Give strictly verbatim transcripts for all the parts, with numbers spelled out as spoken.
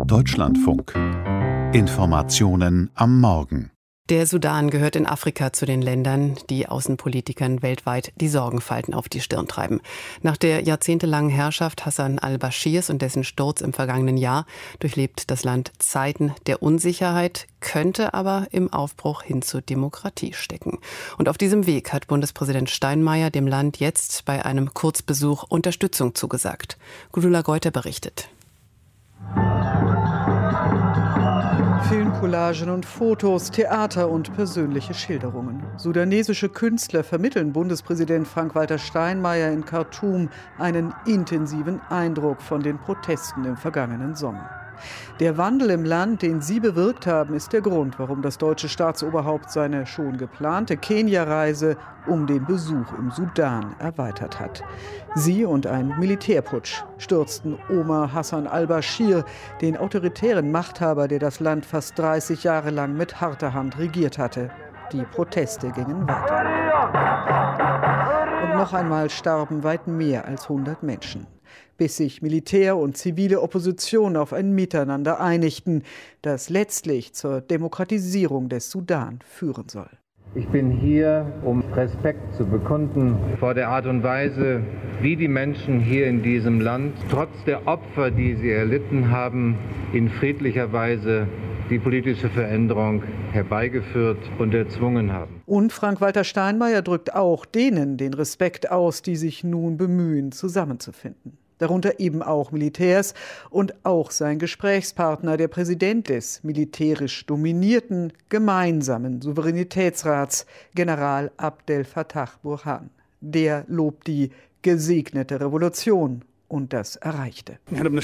Deutschlandfunk. Informationen am Morgen. Der Sudan gehört in Afrika zu den Ländern, die Außenpolitikern weltweit die Sorgenfalten auf die Stirn treiben. Nach der jahrzehntelangen Herrschaft Hassan al-Bashirs und dessen Sturz im vergangenen Jahr durchlebt das Land Zeiten der Unsicherheit, könnte aber im Aufbruch hin zur Demokratie stecken. Und auf diesem Weg hat Bundespräsident Steinmeier dem Land jetzt bei einem Kurzbesuch Unterstützung zugesagt. Gudula Geuter berichtet. Filmcollagen und Fotos, Theater und persönliche Schilderungen. Sudanesische Künstler vermitteln Bundespräsident Frank-Walter Steinmeier in Khartoum einen intensiven Eindruck von den Protesten im vergangenen Sommer. Der Wandel im Land, den Sie bewirkt haben, ist der Grund, warum das deutsche Staatsoberhaupt seine schon geplante Kenia-Reise um den Besuch im Sudan erweitert hat. Sie und ein Militärputsch stürzten Omar Hassan al-Bashir, den autoritären Machthaber, der das Land fast dreißig Jahre lang mit harter Hand regiert hatte. Die Proteste gingen weiter. Und noch einmal starben weit mehr als hundert Menschen, bis sich Militär und zivile Opposition auf ein Miteinander einigten, das letztlich zur Demokratisierung des Sudan führen soll. Ich bin hier, um Respekt zu bekunden vor der Art und Weise, wie die Menschen hier in diesem Land, trotz der Opfer, die sie erlitten haben, in friedlicher Weise die politische Veränderung herbeigeführt und erzwungen haben. Und Frank-Walter Steinmeier drückt auch denen den Respekt aus, die sich nun bemühen, zusammenzufinden. Darunter eben auch Militärs und auch sein Gesprächspartner, der Präsident des militärisch dominierten gemeinsamen Souveränitätsrats, General Abdel Fattah Burhan. Der lobt die gesegnete Revolution und das Erreichte.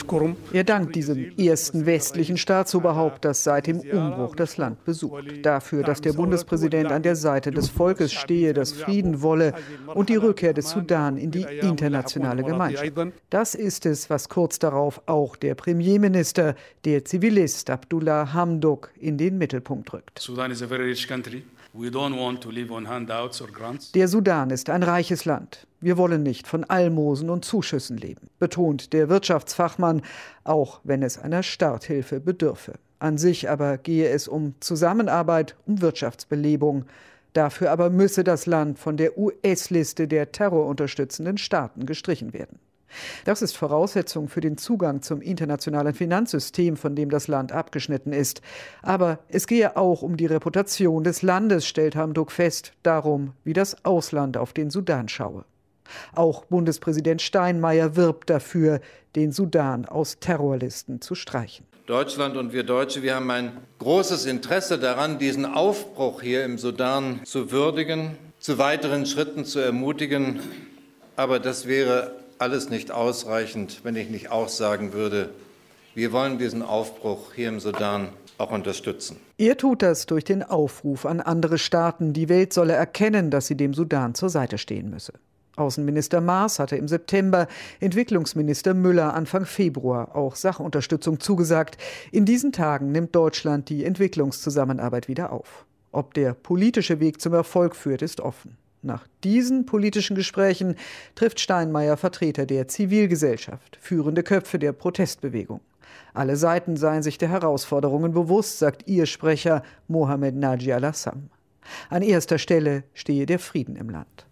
Er dankt diesem ersten westlichen Staatsoberhaupt, das seit dem Umbruch das Land besucht, dafür, dass der Bundespräsident an der Seite des Volkes stehe, das Frieden wolle und die Rückkehr des Sudan in die internationale Gemeinschaft. Das ist es, was kurz darauf auch der Premierminister, der Zivilist Abdullah Hamdok, in den Mittelpunkt rückt. Sudan is a very rich country. We don't want to live on handouts or grants. Der Sudan ist ein reiches Land. Wir wollen nicht von Almosen und Zuschüssen leben, betont der Wirtschaftsfachmann, auch wenn es einer Starthilfe bedürfe. An sich aber gehe es um Zusammenarbeit, um Wirtschaftsbelebung. Dafür aber müsse das Land von der U S-Liste der terrorunterstützenden Staaten gestrichen werden. Das ist Voraussetzung für den Zugang zum internationalen Finanzsystem, von dem das Land abgeschnitten ist. Aber es gehe auch um die Reputation des Landes, stellt Hamdok fest, darum, wie das Ausland auf den Sudan schaue. Auch Bundespräsident Steinmeier wirbt dafür, den Sudan aus Terrorlisten zu streichen. Deutschland und wir Deutsche, wir haben ein großes Interesse daran, diesen Aufbruch hier im Sudan zu würdigen, zu weiteren Schritten zu ermutigen. Aber das wäre alles nicht ausreichend, wenn ich nicht auch sagen würde, wir wollen diesen Aufbruch hier im Sudan auch unterstützen. Er tut das durch den Aufruf an andere Staaten, die Welt solle erkennen, dass sie dem Sudan zur Seite stehen müsse. Außenminister Maas hatte im September, Entwicklungsminister Müller Anfang Februar auch Sachunterstützung zugesagt. In diesen Tagen nimmt Deutschland die Entwicklungszusammenarbeit wieder auf. Ob der politische Weg zum Erfolg führt, ist offen. Nach diesen politischen Gesprächen trifft Steinmeier Vertreter der Zivilgesellschaft, führende Köpfe der Protestbewegung. Alle Seiten seien sich der Herausforderungen bewusst, sagt ihr Sprecher Mohamed Naji al-Assam. An erster Stelle stehe der Frieden im Land.